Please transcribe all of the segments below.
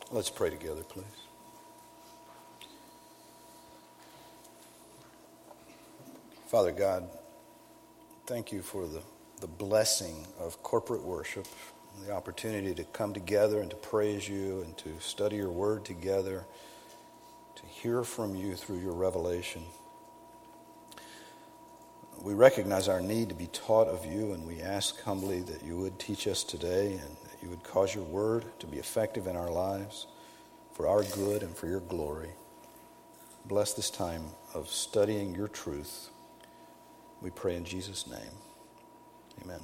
Let's pray together, please. Father God, thank you for the blessing of corporate worship, the opportunity to come together and to praise you and to study your word together, to hear from you through your revelation. We recognize our need to be taught of you, and we ask humbly that you would teach us today and that you would cause your word to be effective in our lives for our good and for your glory. Bless this time of studying your truth. We pray in Jesus' name. Amen.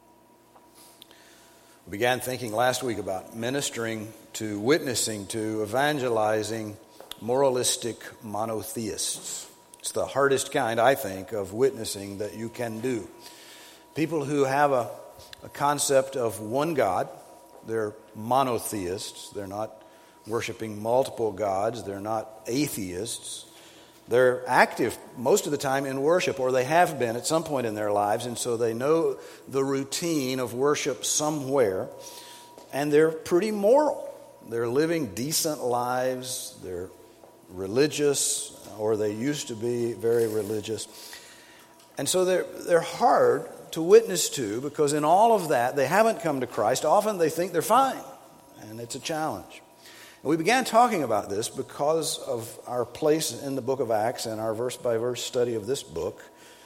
We began thinking last week about ministering to, witnessing to, evangelizing moralistic monotheists. It's the hardest kind, I think, of witnessing that you can do. People who have a concept of one God, they're monotheists. They're not worshiping multiple gods. They're not atheists. They're active most of the time in worship, or they have been at some point in their lives, and so they know the routine of worship somewhere, and they're pretty moral. They're living decent lives. They're religious, or they used to be very religious. And so they're hard to witness to, because in all of that, they haven't come to Christ. Often they think they're fine, and it's a challenge. And we began talking about this because of our place in the book of Acts and our verse-by-verse study of this book.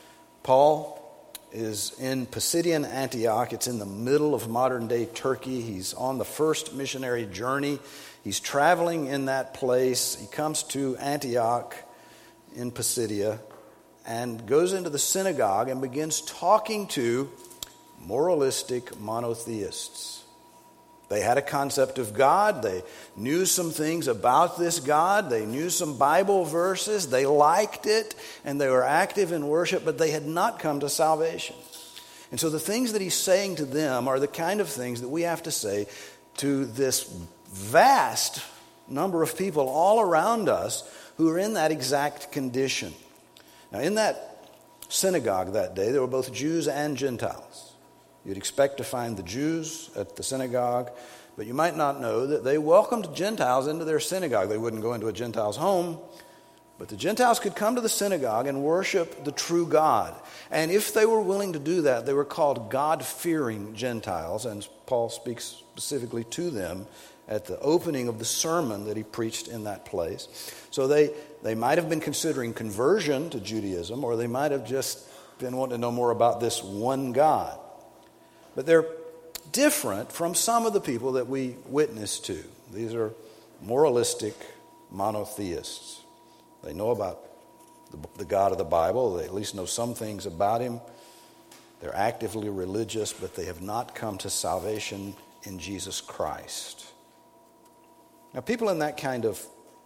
Paul is in Pisidian Antioch. It's in the middle of modern-day Turkey. He's on the first missionary journey. He's traveling in that place. He comes to Antioch in Pisidia and goes into the synagogue and begins talking to moralistic monotheists. They had a concept of God. They knew some things about this God. They knew some Bible verses. They liked it, and they were active in worship, but they had not come to salvation. And so the things that he's saying to them are the kind of things that we have to say to this vast number of people all around us who are in that exact condition. Now, in that synagogue that day, there were both Jews and Gentiles. You'd expect to find the Jews at the synagogue, but you might not know that they welcomed Gentiles into their synagogue. They wouldn't go into a Gentile's home, but the Gentiles could come to the synagogue and worship the true God. And if they were willing to do that, they were called God-fearing Gentiles, and Paul speaks specifically to them at the opening of the sermon that he preached in that place. So they might have been considering conversion to Judaism, or they might have just been wanting to know more about this one God. But they're different from some of the people that we witness to. These are moralistic monotheists. They know about the God of the Bible. They at least know some things about him. They're actively religious, but they have not come to salvation in Jesus Christ. Now, people in that kind of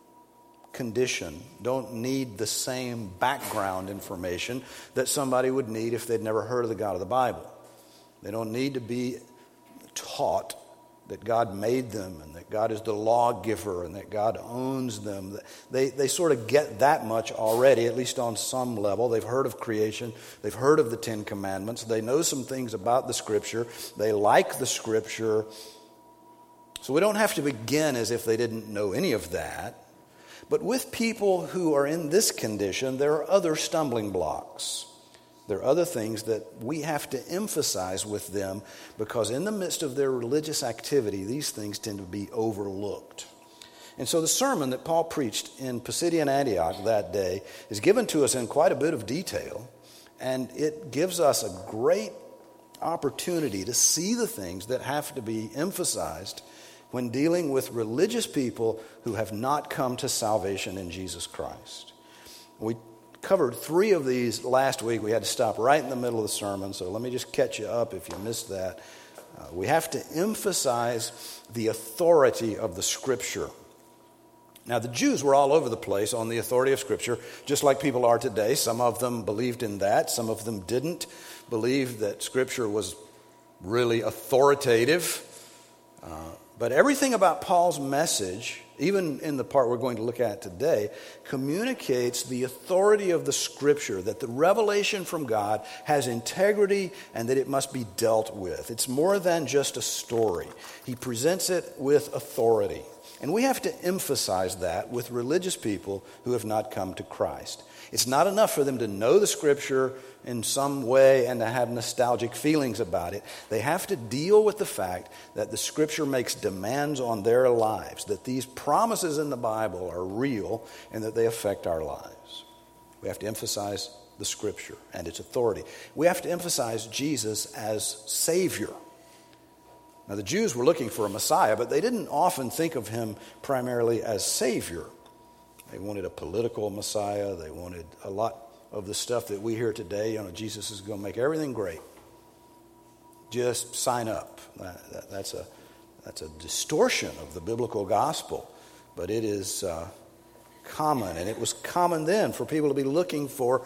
condition don't need the same background information that somebody would need if they'd never heard of the God of the Bible. They don't need to be taught that God made them and that God is the lawgiver and that God owns them. They sort of get that much already, at least on some level. They've heard of creation. They've heard of the Ten Commandments. They know some things about the Scripture. They like the Scripture. So we don't have to begin as if they didn't know any of that. But with people who are in this condition, there are other stumbling blocks. There are other things that we have to emphasize with them, because in the midst of their religious activity, these things tend to be overlooked. And so the sermon that Paul preached in Pisidian Antioch that day is given to us in quite a bit of detail, and it gives us a great opportunity to see the things that have to be emphasized when dealing with religious people who have not come to salvation in Jesus Christ. We covered 3 of these last week. We had to stop right in the middle of the sermon, so let me just catch you up if you missed that. We have to emphasize the authority of the Scripture. Now, the Jews were all over the place on the authority of Scripture, just like people are today. Some of them believed in that. Some of them didn't believe that Scripture was really authoritative. But everything about Paul's message, even in the part we're going to look at today, communicates the authority of the Scripture, that the revelation from God has integrity and that it must be dealt with. It's more than just a story. He presents it with authority. And we have to emphasize that with religious people who have not come to Christ. It's not enough for them to know the Scripture in some way and to have nostalgic feelings about it. They have to deal with the fact that the Scripture makes demands on their lives, that these promises in the Bible are real and that they affect our lives. We have to emphasize the Scripture and its authority. We have to emphasize Jesus as Savior. Now, the Jews were looking for a Messiah, but they didn't often think of him primarily as Savior. They wanted a political Messiah. They wanted a lot of the stuff that we hear today. Jesus is going to make everything great. Just sign up. That's a distortion of the biblical gospel, but it is common, and it was common then for people to be looking for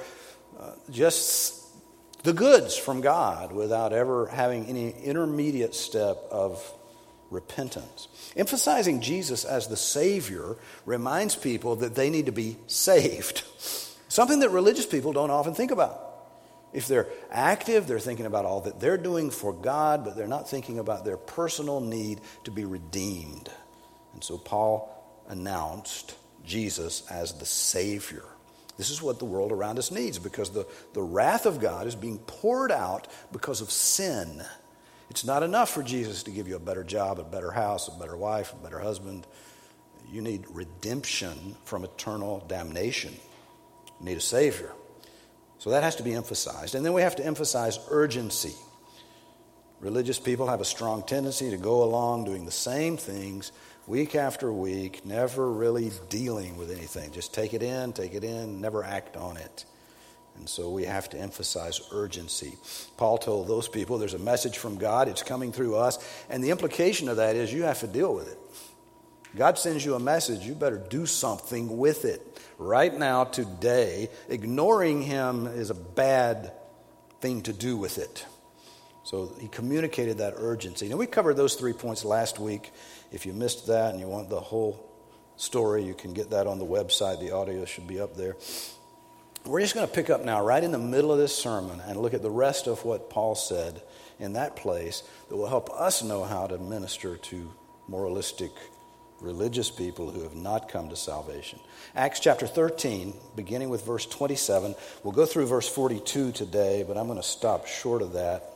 just the goods from God without ever having any intermediate step of repentance. Emphasizing Jesus as the Savior reminds people that they need to be saved. Something that religious people don't often think about. If they're active, they're thinking about all that they're doing for God, but they're not thinking about their personal need to be redeemed. And so Paul announced Jesus as the Savior. This is what the world around us needs, because the wrath of God is being poured out because of sin. It's not enough for Jesus to give you a better job, a better house, a better wife, a better husband. You need redemption from eternal damnation. You need a Savior. So that has to be emphasized. And then we have to emphasize urgency. Religious people have a strong tendency to go along doing the same things week after week, never really dealing with anything. Just take it in, never act on it. And so we have to emphasize urgency. Paul told those people there's a message from God, it's coming through us, and the implication of that is you have to deal with it. God sends you a message, you better do something with it. Right now, today, ignoring him is a bad thing to do with it. So he communicated that urgency. Now, we covered those 3 points last week. If you missed that and you want the whole story, you can get that on the website. The audio should be up there. We're just going to pick up now right in the middle of this sermon and look at the rest of what Paul said in that place that will help us know how to minister to moralistic religious people who have not come to salvation. Acts chapter 13, beginning with verse 27. We'll go through verse 42 today, but I'm going to stop short of that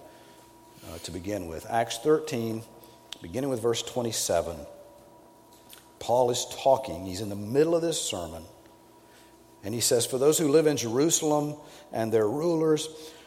to begin with. Acts 13, beginning with verse 27. Paul is talking. He's in the middle of this sermon. And he says, "For those who live in Jerusalem and their rulers,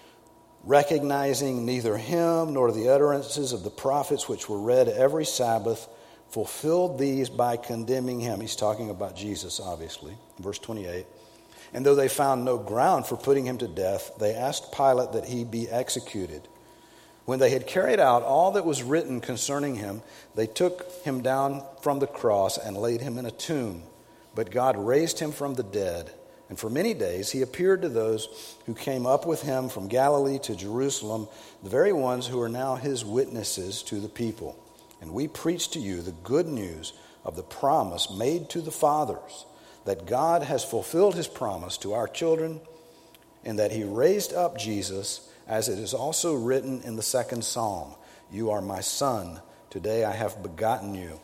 recognizing neither him nor the utterances of the prophets which were read every Sabbath, fulfilled these by condemning him." He's talking about Jesus, obviously. Verse 28. "And though they found no ground for putting him to death, they asked Pilate that he be executed. When they had carried out all that was written concerning him, they took him down from the cross and laid him in a tomb. But God raised him from the dead. And for many days he appeared to those who came up with him from Galilee to Jerusalem, the very ones who are now his witnesses to the people. And we preach to you the good news of the promise made to the fathers, that God has fulfilled his promise to our children, and that he raised up Jesus, as it is also written in the second psalm, 'You are my son, today I have begotten you.'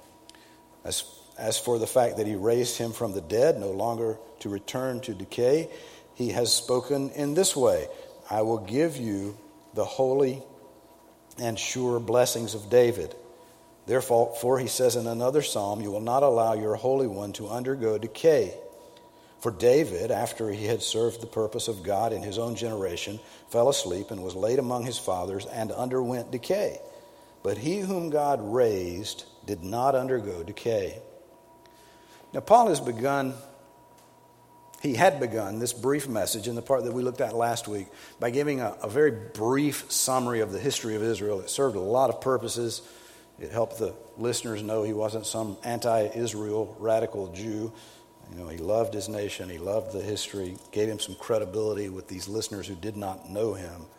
As for the fact that he raised him from the dead, no longer to return to decay, he has spoken in this way, 'I will give you the holy and sure blessings of David.' Therefore, he says in another psalm, 'You will not allow your Holy One to undergo decay.' For David, after he had served the purpose of God in his own generation, fell asleep and was laid among his fathers and underwent decay. But he whom God raised did not undergo decay." Now, Paul had begun this brief message in the part that we looked at last week by giving a very brief summary of the history of Israel. It served a lot of purposes. It helped the listeners know he wasn't some anti-Israel radical Jew. He loved his nation. He loved the history. Gave him some credibility with these listeners who did not know him.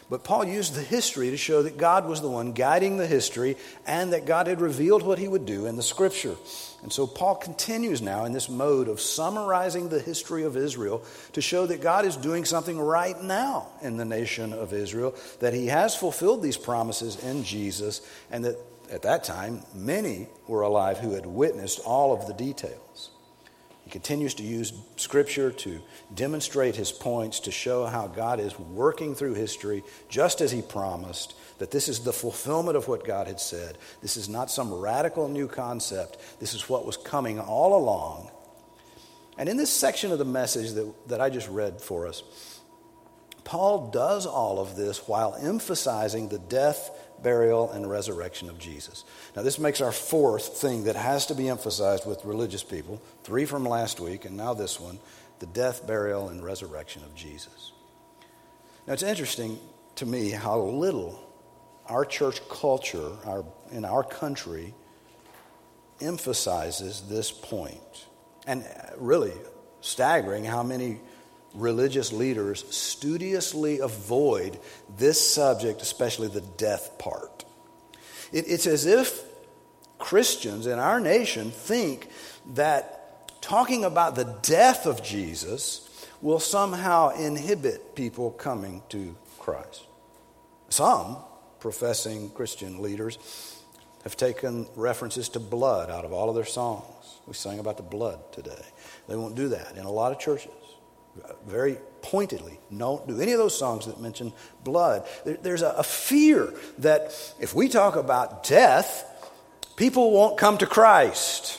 But Paul used the history to show that God was the one guiding the history and that God had revealed what he would do in the Scripture. And so Paul continues now in this mode of summarizing the history of Israel to show that God is doing something right now in the nation of Israel, that he has fulfilled these promises in Jesus, and that at that time many were alive who had witnessed all of the details. He continues to use Scripture to demonstrate his points, to show how God is working through history just as he promised, that this is the fulfillment of what God had said. This is not some radical new concept. This is what was coming all along. And in this section of the message that I just read for us, Paul does all of this while emphasizing the death, burial, and resurrection of Jesus. Now, this makes our fourth thing that has to be emphasized with religious people. 3 from last week, and now this one, the death, burial, and resurrection of Jesus. Now, it's interesting to me how little our church culture in our country emphasizes this point. And really staggering how many religious leaders studiously avoid this subject, especially the death part. It's as if Christians in our nation think that talking about the death of Jesus will somehow inhibit people coming to Christ. Some professing Christian leaders have taken references to blood out of all of their songs. We sang about the blood today. They won't do that in a lot of churches. Very pointedly, don't do any of those songs that mention blood. There's a fear that if we talk about death, people won't come to Christ.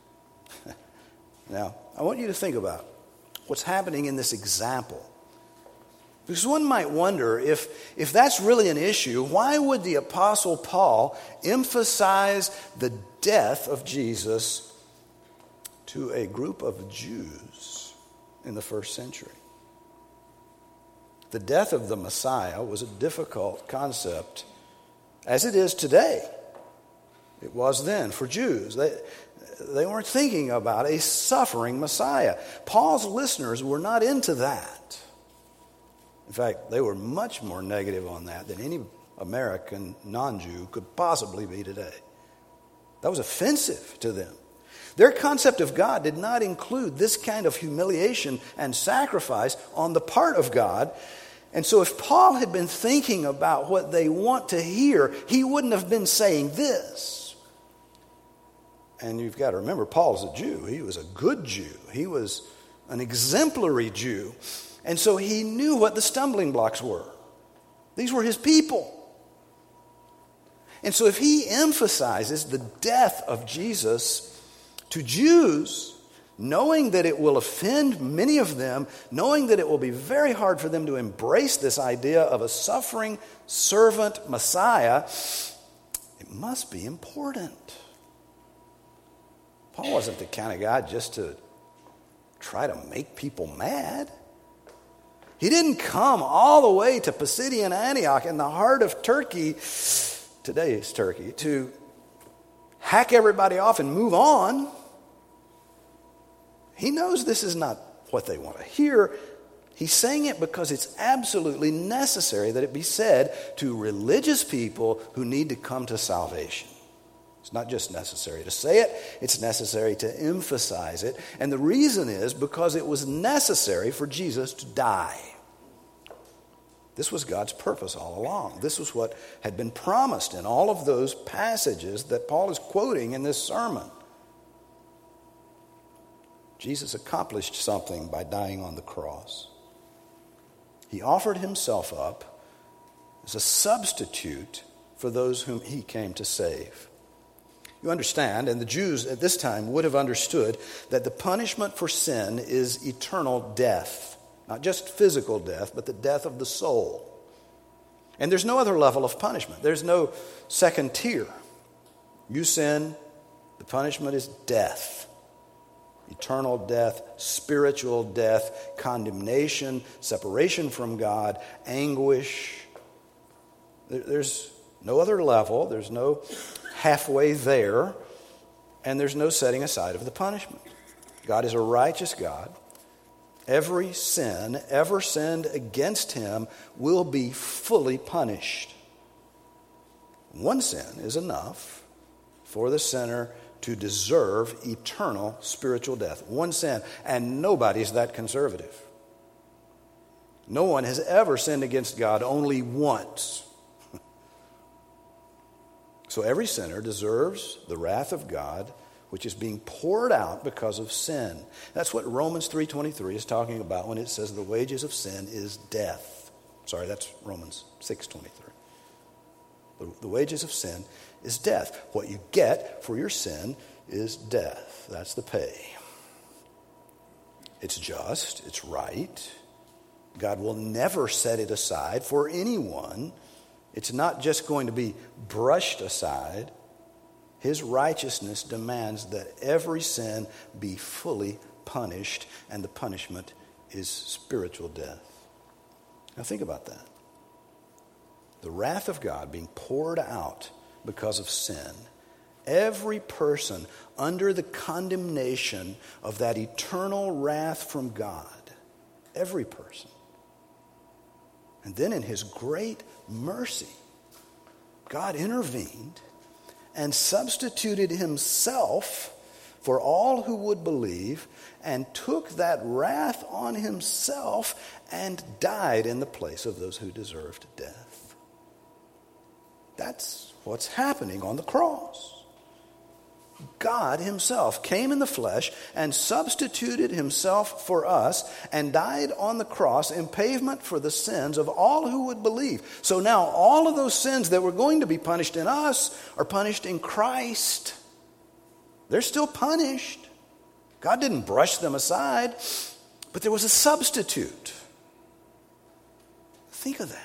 Now, I want you to think about what's happening in this example. Because one might wonder, if that's really an issue, why would the Apostle Paul emphasize the death of Jesus to a group of Jews in the first century? The death of the Messiah was a difficult concept, as it is today. It was then for Jews. They weren't thinking about a suffering Messiah. Paul's listeners were not into that. In fact, they were much more negative on that than any American non-Jew could possibly be today. That was offensive to them. Their concept of God did not include this kind of humiliation and sacrifice on the part of God. And so if Paul had been thinking about what they want to hear, he wouldn't have been saying this. And you've got to remember, Paul's a Jew. He was a good Jew. He was an exemplary Jew. And so he knew what the stumbling blocks were. These were his people. And so if he emphasizes the death of Jesus to Jews, knowing that it will offend many of them, knowing that it will be very hard for them to embrace this idea of a suffering servant Messiah, it must be important. Paul wasn't the kind of guy just to try to make people mad. He didn't come all the way to Pisidian Antioch in the heart of Turkey, today's Turkey, to hack everybody off and move on. He knows this is not what they want to hear. He's saying it because it's absolutely necessary that it be said to religious people who need to come to salvation. It's not just necessary to say it, it's necessary to emphasize it. And the reason is because it was necessary for Jesus to die. This was God's purpose all along. This was what had been promised in all of those passages that Paul is quoting in this sermon. Jesus accomplished something by dying on the cross. He offered himself up as a substitute for those whom he came to save. You understand, and the Jews at this time would have understood, that the punishment for sin is eternal death. Not just physical death, but the death of the soul. And there's no other level of punishment. There's no second tier. You sin, the punishment is death. Eternal death, spiritual death, condemnation, separation from God, anguish. There's no other level. There's no halfway there. And there's no setting aside of the punishment. God is a righteous God. every sin ever sinned against him will be fully punished. One sin is enough for the sinner to deserve eternal spiritual death. One sin, and nobody's that conservative. No one has ever sinned against God only once. So every sinner deserves the wrath of God, which is being poured out because of sin. That's what Romans 3:23 is talking about when it says the wages of sin is death. Sorry, that's Romans 6:23. The wages of sin is death. What you get for your sin is death. That's the pay. It's just, it's right. God will never set it aside for anyone. It's not just going to be brushed aside. His righteousness demands that every sin be fully punished, and the punishment is spiritual death. Now think about that. The wrath of God being poured out because of sin. Every person under the condemnation of that eternal wrath from God. Every person. And then in his great mercy, God intervened and substituted himself for all who would believe, and took that wrath on himself and died in the place of those who deserved death. That's what's happening on the cross. God himself came in the flesh and substituted himself for us and died on the cross in payment for the sins of all who would believe. So now all of those sins that were going to be punished in us are punished in Christ. They're still punished. God didn't brush them aside, but there was a substitute. Think of that.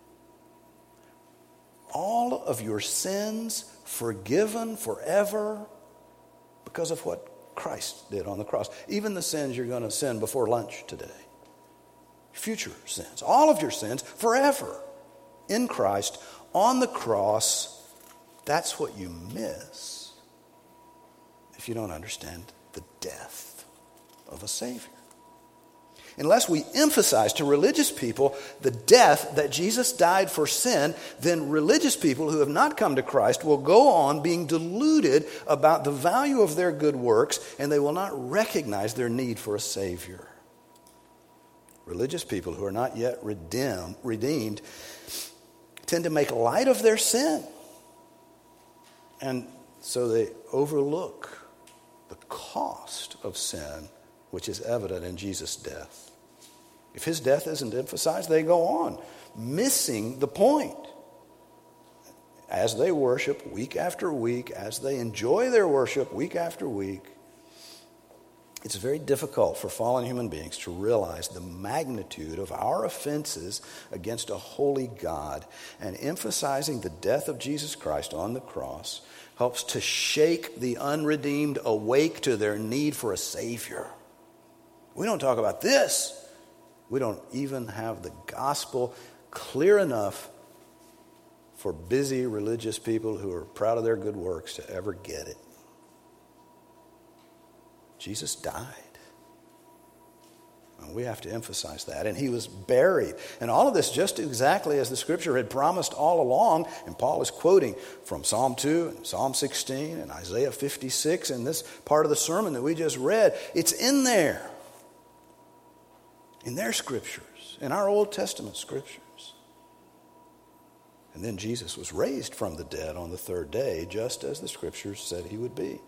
All of your sins forgiven forever because of what Christ did on the cross. Even the sins you're going to sin before lunch today. Future sins. All of your sins forever in Christ on the cross. That's what you miss if you don't understand the death of a Savior. Unless we emphasize to religious people the death that Jesus died for sin, then religious people who have not come to Christ will go on being deluded about the value of their good works, and they will not recognize their need for a Savior. Religious people who are not yet redeemed tend to make light of their sin, and so they overlook the cost of sin, which is evident in Jesus' death. If his death isn't emphasized, they go on, missing the point. As they worship week after week, as they enjoy their worship week after week, it's very difficult for fallen human beings to realize the magnitude of our offenses against a holy God. And emphasizing the death of Jesus Christ on the cross helps to shake the unredeemed awake to their need for a Savior. We don't talk about this. We don't even have the gospel clear enough for busy religious people who are proud of their good works to ever get it. Jesus died. And we have to emphasize that. And he was buried. And all of this just exactly as the Scripture had promised all along. And Paul is quoting from Psalm 2 and Psalm 16 and Isaiah 56 in this part of the sermon that we just read. It's in there. In their Scriptures. In our Old Testament Scriptures. And then Jesus was raised from the dead on the third day, just as the Scriptures said he would be.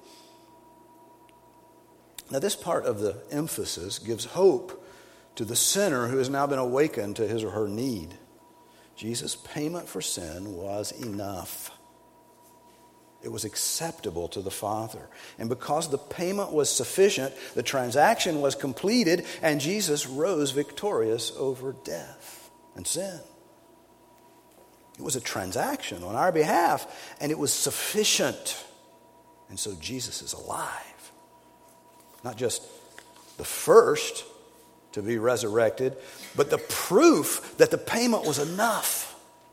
Now, this part of the emphasis gives hope to the sinner who has now been awakened to his or her need. Jesus' payment for sin was enough. It was acceptable to the Father. And because the payment was sufficient, the transaction was completed, and Jesus rose victorious over death and sin. It was a transaction on our behalf, and it was sufficient. And so Jesus is alive. Not just the first to be resurrected, but the proof that the payment was enough.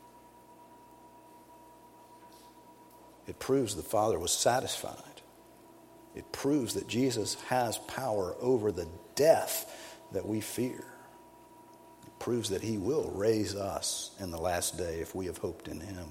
It proves the Father was satisfied. It proves that Jesus has power over the death that we fear. It proves that he will raise us in the last day if we have hoped in him.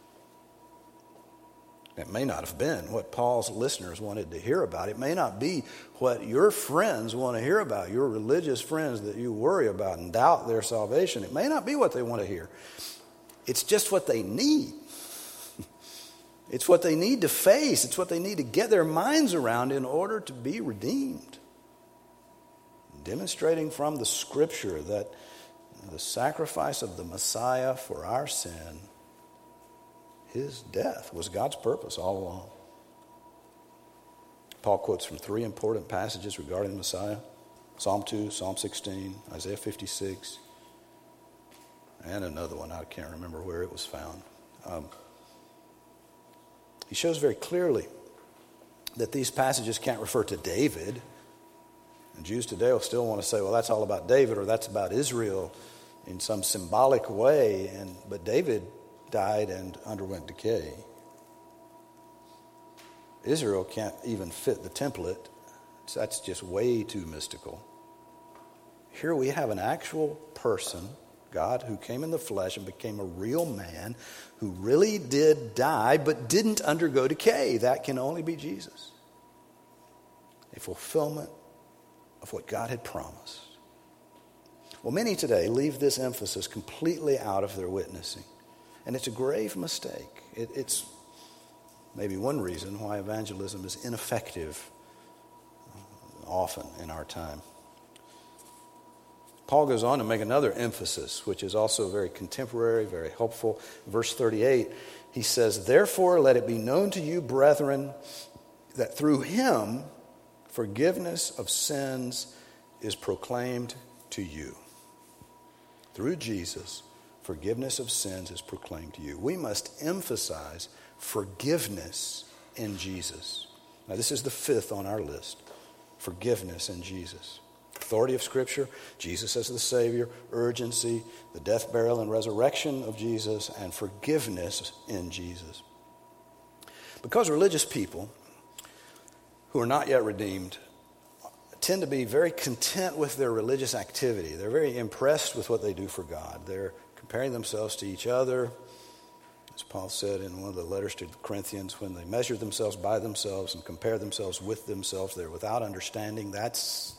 It may not have been what Paul's listeners wanted to hear about. It may not be what your friends want to hear about, your religious friends that you worry about and doubt their salvation. It may not be what they want to hear. It's just what they need. It's what they need to face. It's what they need to get their minds around in order to be redeemed. Demonstrating from the Scripture that the sacrifice of the Messiah for our sin, his death, was God's purpose all along. Paul quotes from 3 important passages regarding the Messiah. Psalm 2, Psalm 16, Isaiah 56, and another one. I can't remember where it was found. He shows very clearly that these passages can't refer to David. And Jews today will still want to say, well, that's all about David, or that's about Israel in some symbolic way. But David died and underwent decay. Israel can't even fit the template. That's just way too mystical. Here we have an actual person, God, who came in the flesh and became a real man, who really did die but didn't undergo decay. That can only be Jesus. A fulfillment of what God had promised. Well, many today leave this emphasis completely out of their witnessing. And it's a grave mistake. It's maybe one reason why evangelism is ineffective often in our time. Paul goes on to make another emphasis, which is also very contemporary, very helpful. Verse 38, he says, "Therefore let it be known to you, brethren, that through him forgiveness of sins is proclaimed to you." Through Jesus, forgiveness of sins is proclaimed to you. We must emphasize forgiveness in Jesus. Now, this is the 5th on our list. Forgiveness in Jesus. Authority of Scripture, Jesus as the Savior, urgency, the death, burial, and resurrection of Jesus, and forgiveness in Jesus. Because religious people who are not yet redeemed tend to be very content with their religious activity. They're very impressed with what they do for God. They're comparing themselves to each other. As Paul said in one of the letters to the Corinthians, when they measure themselves by themselves and compare themselves with themselves, they're without understanding. That's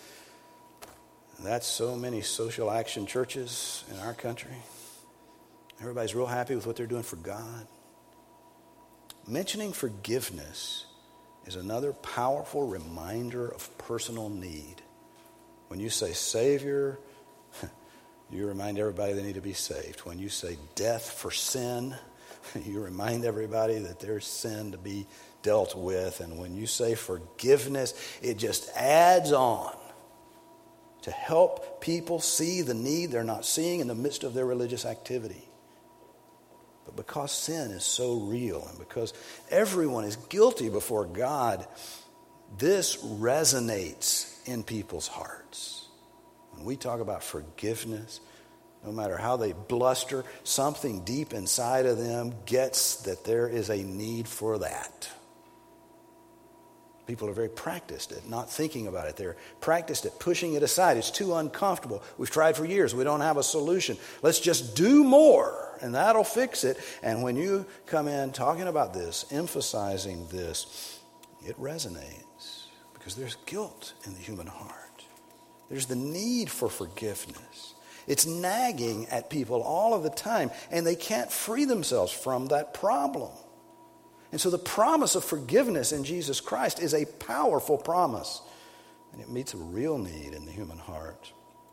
so many social action churches in our country. Everybody's real happy with what they're doing for God. Mentioning forgiveness is another powerful reminder of personal need. When you say Savior, you remind everybody they need to be saved. When you say death for sin, you remind everybody that there's sin to be dealt with. And when you say forgiveness, it just adds on to help people see the need they're not seeing in the midst of their religious activity. But because sin is so real and because everyone is guilty before God, this resonates in people's hearts. When we talk about forgiveness, no matter how they bluster, something deep inside of them gets that there is a need for that. People are very practiced at not thinking about it. They're practiced at pushing it aside. It's too uncomfortable. We've tried for years. We don't have a solution. Let's just do more, and that'll fix it. And when you come in talking about this, emphasizing this, it resonates because there's guilt in the human heart. There's the need for forgiveness. It's nagging at people all of the time, and they can't free themselves from that problem. And so the promise of forgiveness in Jesus Christ is a powerful promise. And it meets a real need in the human heart.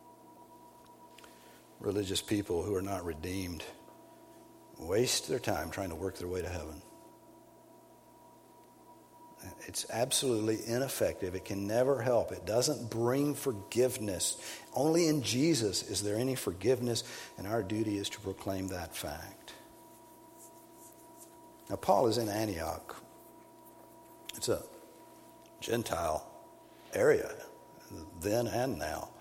Religious people who are not redeemed waste their time trying to work their way to heaven. It's absolutely ineffective. It can never help. It doesn't bring forgiveness. Only in Jesus is there any forgiveness, and our duty is to proclaim that fact. Now, Paul is in Antioch. It's a Gentile area, then and now.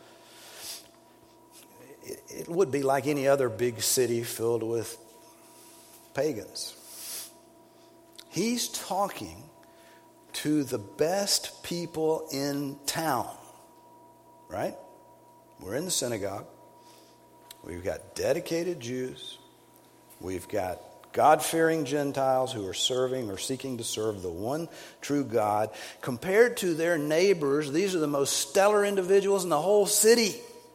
It would be like any other big city filled with pagans. He's talking to the best people in town, right? We're in the synagogue. We've got dedicated Jews. We've got God-fearing Gentiles who are serving or seeking to serve the one true God. Compared to their neighbors, these are the most stellar individuals in the whole city.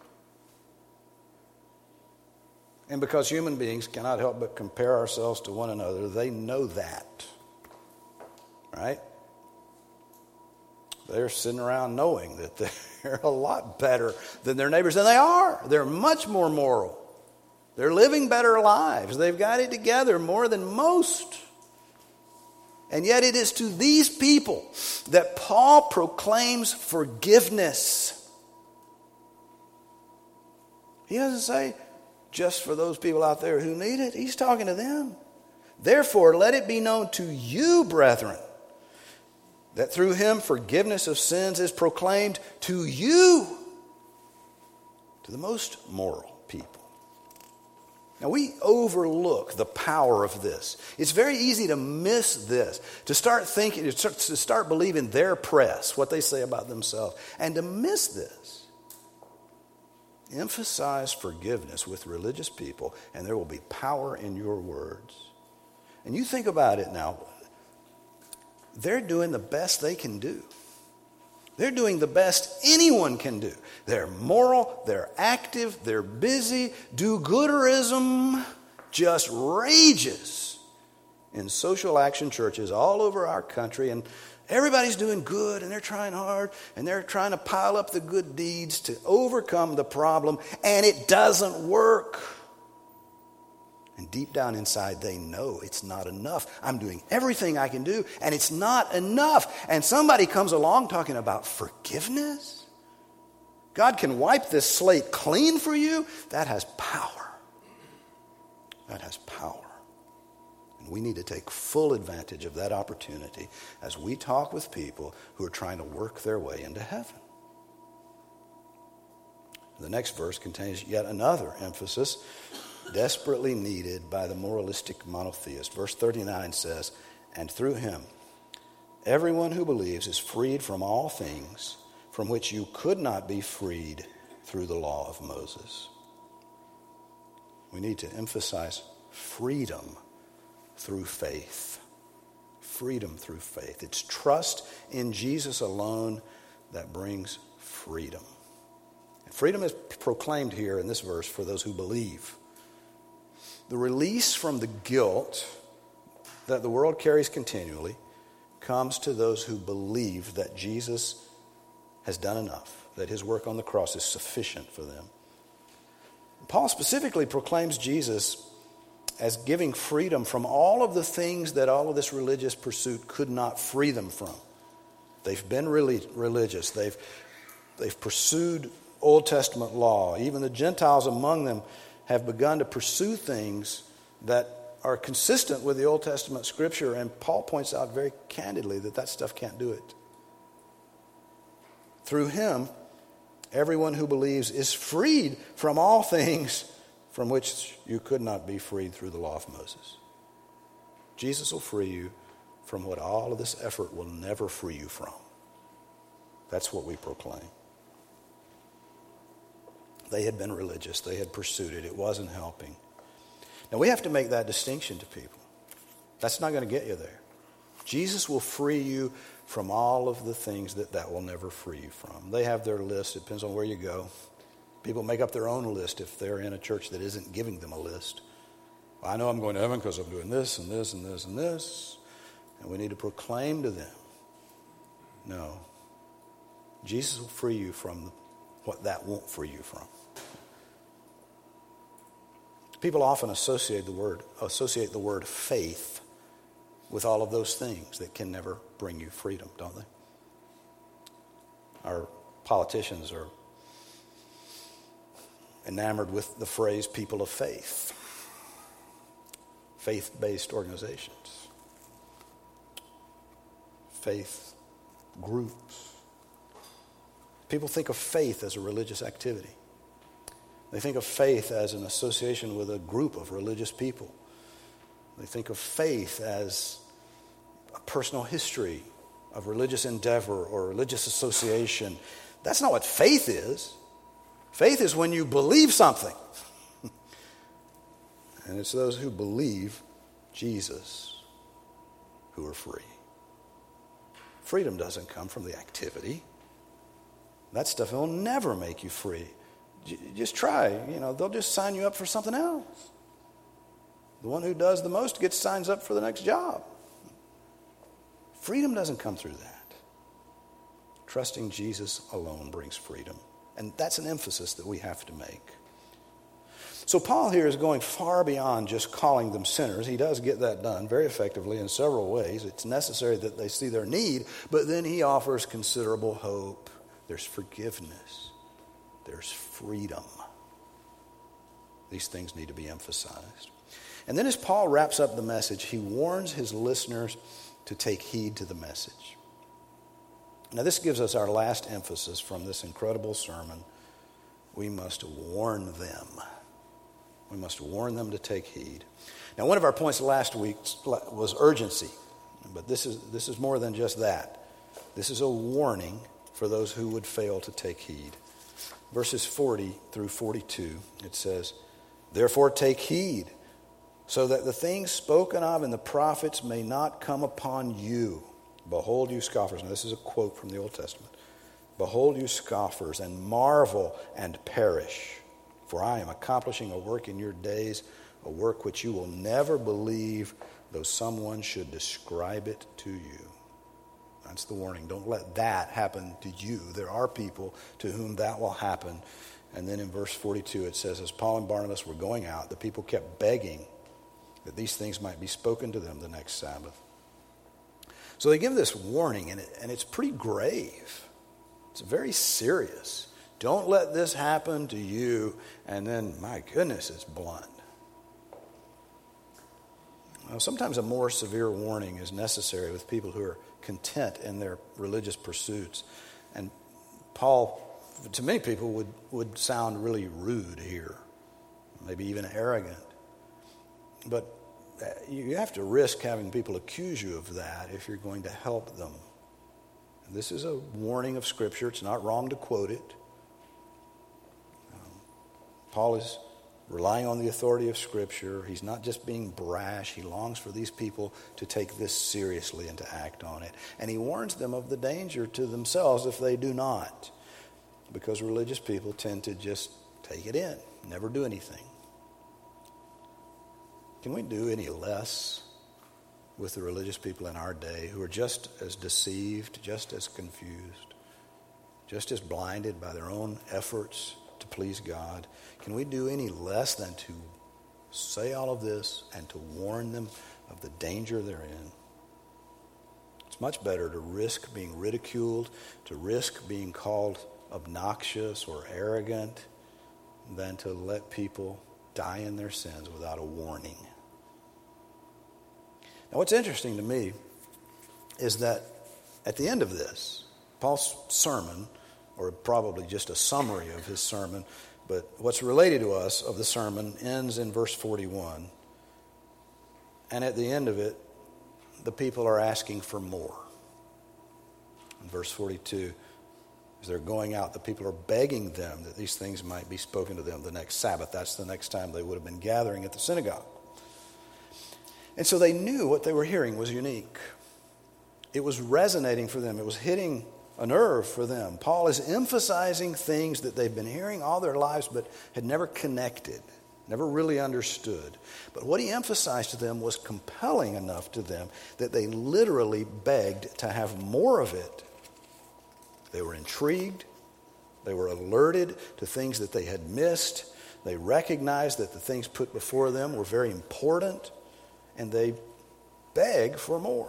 And because human beings cannot help but compare ourselves to one another, they know that. Right? They're sitting around knowing that they're a lot better than their neighbors, and they are. They're much more moral. They're living better lives. They've got it together more than most. And yet it is to these people that Paul proclaims forgiveness. He doesn't say just for those people out there who need it. He's talking to them. Therefore, let it be known to you, brethren, that through him forgiveness of sins is proclaimed to you, to the most moral people. Now, we overlook the power of this. It's very easy to miss this, to start thinking, to start believing their press, what they say about themselves, and to miss this. Emphasize forgiveness with religious people, and there will be power in your words. And you think about it now. They're doing the best they can do. They're doing the best anyone can do. They're moral, they're active, they're busy. Do-gooderism just rages in social action churches all over our country, and everybody's doing good, and they're trying hard, and they're trying to pile up the good deeds to overcome the problem, and it doesn't work. And deep down inside, they know it's not enough. I'm doing everything I can do, and it's not enough. And somebody comes along talking about forgiveness. God can wipe this slate clean for you. That has power. That has power. And we need to take full advantage of that opportunity as we talk with people who are trying to work their way into heaven. The next verse contains yet another emphasis desperately needed by the moralistic monotheist. Verse 39 says, and through him, everyone who believes is freed from all things from which you could not be freed through the law of Moses. We need to emphasize freedom through faith. Freedom through faith. It's trust in Jesus alone that brings freedom. And freedom is proclaimed here in this verse for those who believe. The release from the guilt that the world carries continually comes to those who believe that Jesus has done enough, that his work on the cross is sufficient for them. Paul specifically proclaims Jesus as giving freedom from all of the things that all of this religious pursuit could not free them from. They've been really religious. They've pursued Old Testament law. Even the Gentiles among them have begun to pursue things that are consistent with the Old Testament scripture, and Paul points out very candidly that stuff can't do it. Through him, everyone who believes is freed from all things from which you could not be freed through the law of Moses. Jesus will free you from what all of this effort will never free you from. That's what we proclaim. They had been religious. They had pursued it. It wasn't helping. Now, we have to make that distinction to people. That's not going to get you there. Jesus will free you from all of the things that will never free you from. They have their list. It depends on where you go. People make up their own list if they're in a church that isn't giving them a list. Well, I know I'm going to heaven because I'm doing this and this and this and this. And we need to proclaim to them, no, Jesus will free you from what that won't free you from. People often associate the word faith with all of those things that can never bring you freedom, don't they? Our politicians are enamored with the phrase people of faith, faith-based organizations, faith groups. People think of faith as a religious activity. They think of faith as an association with a group of religious people. They think of faith as a personal history of religious endeavor or religious association. That's not what faith is. Faith is when you believe something. And it's those who believe Jesus who are free. Freedom doesn't come from the activity. That stuff will never make you free. Just try. They'll just sign you up for something else. The one who does the most signs up for the next job. Freedom doesn't come through that. Trusting Jesus alone brings freedom. And that's an emphasis that we have to make. So Paul here is going far beyond just calling them sinners. He does get that done very effectively in several ways. It's necessary that they see their need, but then he offers considerable hope. There's forgiveness. There's freedom. These things need to be emphasized. And then as Paul wraps up the message, he warns his listeners to take heed to the message. Now this gives us our last emphasis from this incredible sermon. We must warn them. We must warn them to take heed. Now one of our points last week was urgency. But this is more than just that. This is a warning for those who would fail to take heed. Verses 40 through 42, it says, "Therefore take heed, so that the things spoken of in the prophets may not come upon you. Behold, you scoffers." Now this is a quote from the Old Testament. "Behold, you scoffers, and marvel and perish. For I am accomplishing a work in your days, a work which you will never believe, though someone should describe it to you." That's the warning. Don't let that happen to you. There are people to whom that will happen. And then in verse 42 it says, as Paul and Barnabas were going out, the people kept begging that these things might be spoken to them the next Sabbath. So they give this warning, and it's pretty grave. It's very serious. Don't let this happen to you. And then, my goodness, it's blunt. Now, sometimes a more severe warning is necessary with people who are content in their religious pursuits. And Paul, to many people, would sound really rude here, maybe even arrogant. But you have to risk having people accuse you of that if you're going to help them. And this is a warning of Scripture. It's not wrong to quote it. Paul is relying on the authority of Scripture. He's not just being brash. He longs for these people to take this seriously and to act on it. And he warns them of the danger to themselves if they do not. Because religious people tend to just take it in, never do anything. Can we do any less with the religious people in our day who are just as deceived, just as confused, just as blinded by their own efforts to please God? Can we do any less than to say all of this and to warn them of the danger they're in? It's much better to risk being ridiculed, to risk being called obnoxious or arrogant, than to let people die in their sins without a warning. Now, what's interesting to me is that at the end of this, Paul's sermon, or probably just a summary of his sermon, but what's related to us of the sermon ends in verse 41. And at the end of it, the people are asking for more. In verse 42, as they're going out, the people are begging them that these things might be spoken to them the next Sabbath. That's the next time they would have been gathering at the synagogue. And so they knew what they were hearing was unique. It was resonating for them. It was hitting a nerve for them. Paul is emphasizing things that they've been hearing all their lives but had never connected, never really understood. But what he emphasized to them was compelling enough to them that they literally begged to have more of it. They were intrigued. They were alerted to things that they had missed. They recognized that the things put before them were very important, and they begged for more.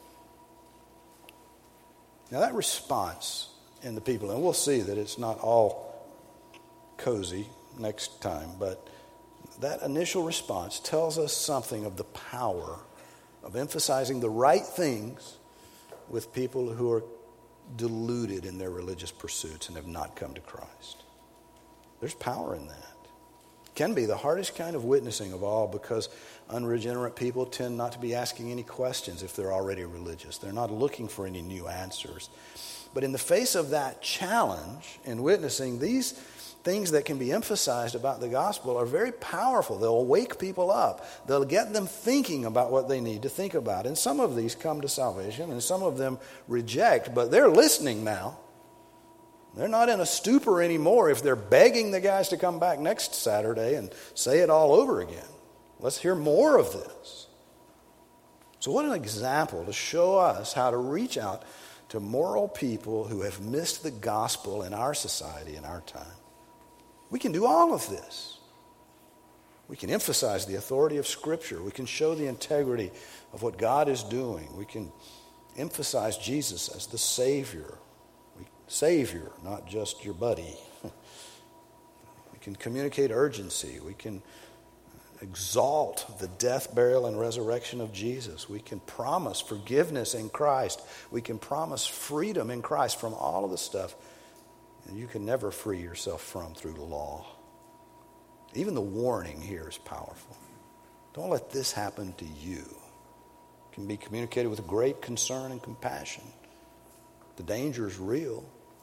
Now that response in the people, and we'll see that it's not all cozy next time, but that initial response tells us something of the power of emphasizing the right things with people who are deluded in their religious pursuits and have not come to Christ. There's power in that. It can be the hardest kind of witnessing of all, because unregenerate people tend not to be asking any questions if they're already religious. They're not looking for any new answers. But in the face of that challenge in witnessing, these things that can be emphasized about the gospel are very powerful. They'll wake people up. They'll get them thinking about what they need to think about. And some of these come to salvation, and some of them reject, but they're listening now. They're not in a stupor anymore if they're begging the guys to come back next Saturday and say it all over again. Let's hear more of this. So what an example to show us how to reach out to moral people who have missed the gospel in our society in our time. We can do all of this. We can emphasize the authority of Scripture. We can show the integrity of what God is doing. We can emphasize Jesus as the Savior. Savior, not just your buddy. We can communicate urgency. We can exalt the death, burial, and resurrection of Jesus. We can promise forgiveness in Christ. We can promise freedom in Christ from all of the stuff that you can never free yourself from through the law. Even the warning here is powerful. Don't let this happen to you. It can be communicated with great concern and compassion. The danger is real.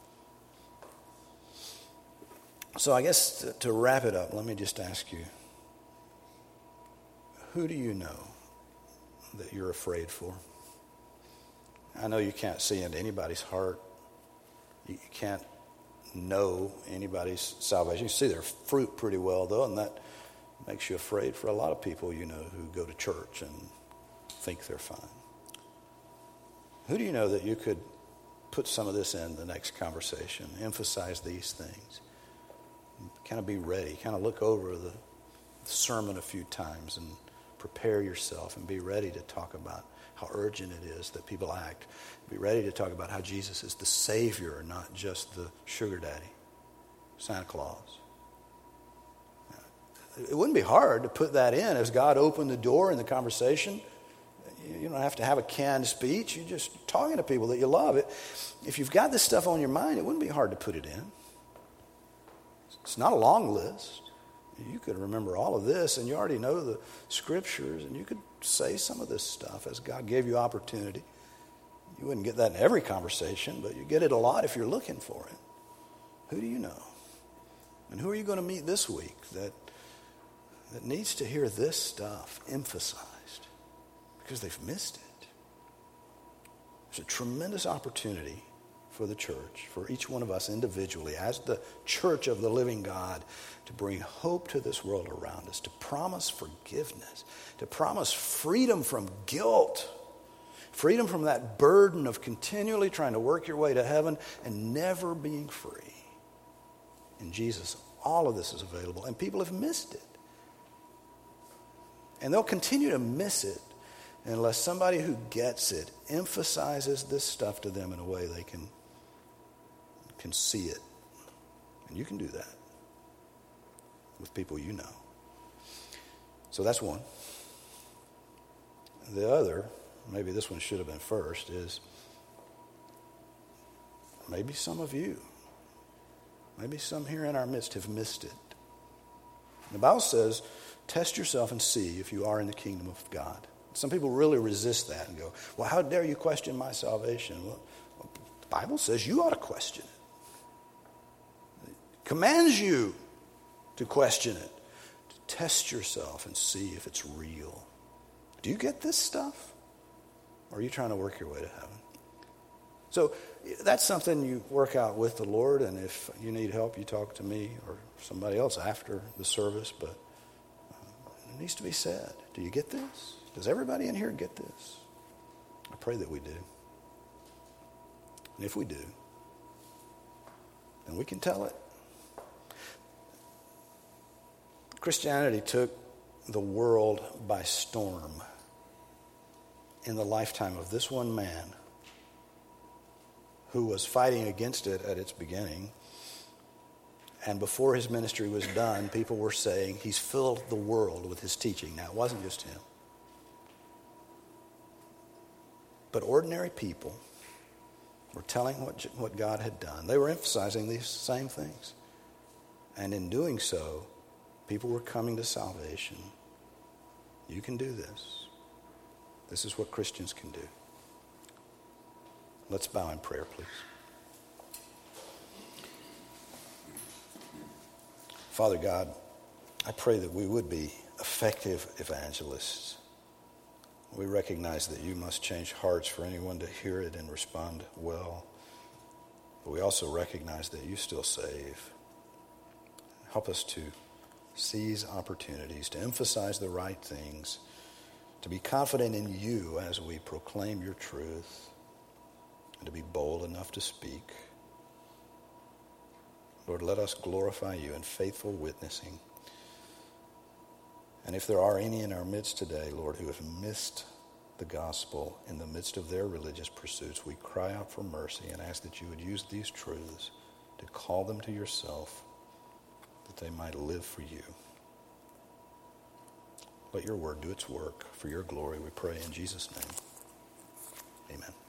So I guess to wrap it up, let me just ask you, who do you know that you're afraid for? I know you can't see into anybody's heart. You can't know anybody's salvation. You see their fruit pretty well, though, and that makes you afraid for a lot of people you know who go to church and think they're fine. Who do you know that you could put some of this in the next conversation, emphasize these things, kind of be ready, kind of look over the sermon a few times and prepare yourself and be ready to talk about how urgent it is that people act. Be ready to talk about how Jesus is the Savior, not just the sugar daddy, Santa Claus. It wouldn't be hard to put that in as God opened the door in the conversation. You don't have to have a canned speech. You're just talking to people that you love. If you've got this stuff on your mind, it wouldn't be hard to put it in. It's not a long list. You could remember all of this, and you already know the Scriptures, and you could say some of this stuff as God gave you opportunity. You wouldn't get that in every conversation, but you get it a lot if you're looking for it. Who do you know? And who are you going to meet this week that needs to hear this stuff emphasized because they've missed it? There's a tremendous opportunity for the church, for each one of us individually, as the church of the living God, to bring hope to this world around us, to promise forgiveness, to promise freedom from guilt, freedom from that burden of continually trying to work your way to heaven and never being free. In Jesus, all of this is available, and people have missed it. And they'll continue to miss it unless somebody who gets it emphasizes this stuff to them in a way they can see it. And you can do that with people you know. So that's one. The other, maybe this one should have been first, is maybe some of you, maybe some here in our midst have missed it. The Bible says, test yourself and see if you are in the kingdom of God. Some people really resist that and go, well, how dare you question my salvation? Well, the Bible says you ought to question it. It commands you to question it, to test yourself and see if it's real. Do you get this stuff? Or are you trying to work your way to heaven? So that's something you work out with the Lord, and if you need help, you talk to me or somebody else after the service, but it needs to be said. Do you get this? Does everybody in here get this? I pray that we do. And if we do, then we can tell it. Christianity took the world by storm in the lifetime of this one man who was fighting against it at its beginning. And before his ministry was done, people were saying he's filled the world with his teaching. Now, it wasn't just him. But ordinary people were telling what God had done. They were emphasizing these same things. And in doing so, people were coming to salvation. You can do this. This is what Christians can do. Let's bow in prayer, please. Father God, I pray that we would be effective evangelists. We recognize that you must change hearts for anyone to hear it and respond well. But we also recognize that you still save. Help us to seize opportunities, to emphasize the right things, to be confident in you as we proclaim your truth, and to be bold enough to speak. Lord, let us glorify you in faithful witnessing. And if there are any in our midst today, Lord, who have missed the gospel in the midst of their religious pursuits, we cry out for mercy and ask that you would use these truths to call them to yourself, that they might live for you. Let your word do its work for your glory, we pray in Jesus' name. Amen.